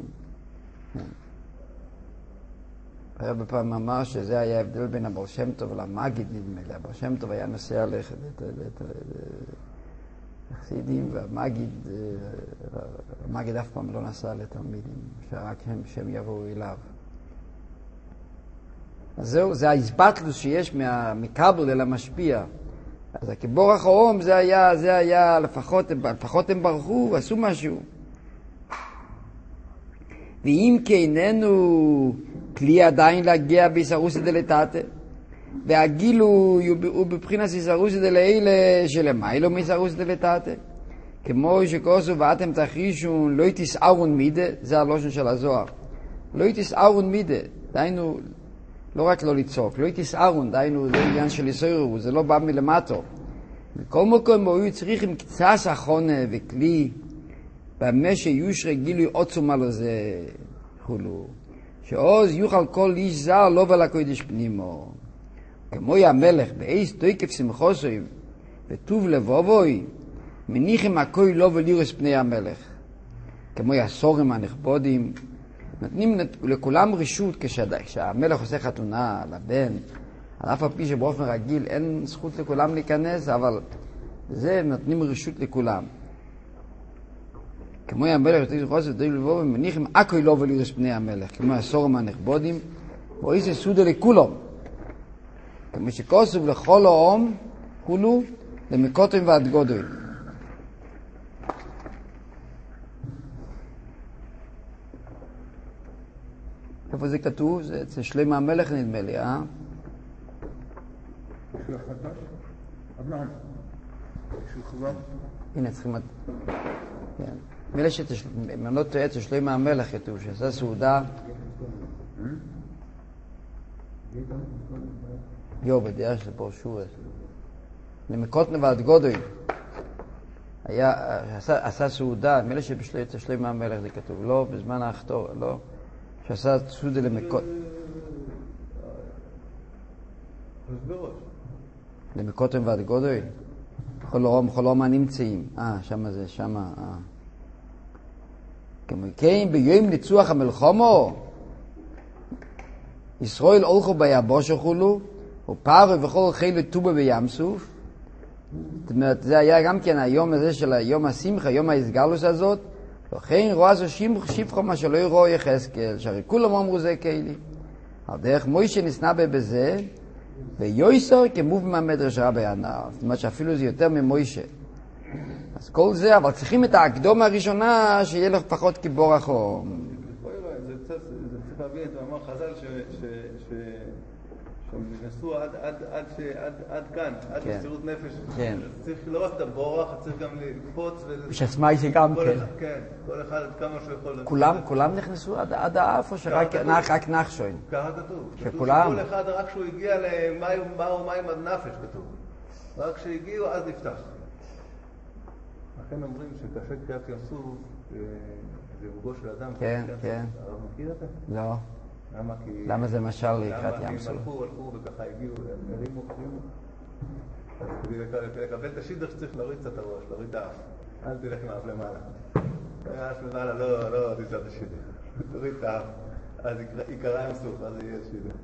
הרבה פעם אמר שזה היה הבדל בין הבר שם טוב למגיד, נדמה לי. הבר שם טוב היה נוסע לחסידים, והמגיד, המגיד אף פעם לא נסע לתלמידים, שרק הם שהם יבואו אליו. אז זהו, זה ההסבטלוס שיש מקבל אל המשפיע. אז הכבורח האום זה היה, זה היה, לפחות, לפחות הם ברחו ועשו משהו. ואם כאיננו כלי עדיין להגיע בישרוסי דלתתה, והגילו הוא בבחינת בישרוסי דלאלה שלמיילו מישרוסי דלתתה, כמו שכוסו ואתם תחרישון לא תסערון מידה, זה הלושן של הזוהר, לא תסערון מידה, דיינו לא רק לא לצעוק, לא תסערון, דיינו זה עניין של יסוירו, זה לא בא מלמטו. בכל מקום היו צריכים קצת אחרונה וכלי, במה שיוש רגילי עוצום על זה חולו, שעוז יוכל כל איש זר לא ולקודש פנימו. כמו המלך באיס תוקף שמחוסוי וטוב לבובוי, מניחים הכוי לא ולירס פני המלך. כמו הסורים הנכבודים, נותנים לכולם רשות כשהמלך עושה חתונה לבן, על אף הפי שבאופן רגיל אין זכות לכולם להיכנס, אבל זה נותנים רשות לכולם. כמו המלך תוקף שמחוסוי וטוב לבובוי, מניחים הכוי לא ולירס פני המלך. כמו הסורים הנכבודים, ואיזה סודה לכולם. כמו שכוסוב לכל העם כולו למקוטים ועד גודל. איפה זה כתוב? זה אצל שלמה המלך נדמה לי, אה? של החדש? אברהם. של חזר? הנה צריכים... כן. מילה שתשל... אם אני לא טועה אצל שלמה המלך כתוב שעשה סעודה... יו, בדעה של פורשורס. למקוטנה ועד גודל. היה, עשה, עשה סעודה, מילה שבשלמה המלך זה כתוב, לא בזמן האחתור, לא. שעשה סעודה למקוט... למקוטנה ועד גודל. בכל עום הנמצאים. אה, שמה זה, שמה, אה. כמו כן, ביום ניצוח המלחומו, ישראל הולכו ביבוש וכולו, ופרו וכל חיל טובה בים סוף. זאת אומרת, זה היה גם כן היום הזה של יום השמחה, יום ההסגלוס הזאת. לכן רואה זו שפחו מה שלא יראו יחזקאל, שהרי כולם אמרו זה כאלי. על דרך מוישה נסנה בזה, ויויסר כמוב מהמדרש רבי הנער. זאת אומרת שאפילו זה יותר ממוישה. אז כל זה, אבל צריכים את ההקדומה הראשונה שיהיה לך פחות כבורח או... זה צריך להבין, אתה אמר חז"ל הם נכנסו עד, עד, עד, עד, עד כאן, עד כן. מסירות נפש. כן. צריך לא רק את הבורח, צריך גם לקפוץ. שסמאי שגם כן. אחד, כן, כל אחד כמה שהוא יכול. כולם, כולם נכנסו עד, עד האף או שרק נח, רק נחשוין? ככה כתוב. שכולם? כתוב שכל אחד רק כשהוא הגיע למהו מים עד נפש כתוב. רק כשהגיעו אז נפתח. לכן אומרים שכאשר קריאת ים סוף זה רוגו של אדם. כן, כן. הרב מכיר את זה? לא. למה? כי... למה זה משל לקראת ים סוף? למה? כי הם הלכו, הלכו וככה הגיעו, הם הרימו, הרימו. אז כדי לקבל את השידך צריך להוריד קצת הראש, להוריד את האף. אל תלך עם האף למעלה. האף למעלה, לא, לא תצא את השידך. תוריד את האף. אז יקרא ים סוף, אז יהיה שידך.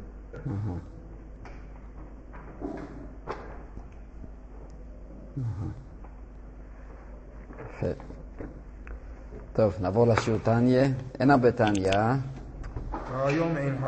יפה. טוב, נעבור לשיעור תניה. אין הרבה תניה. היום אין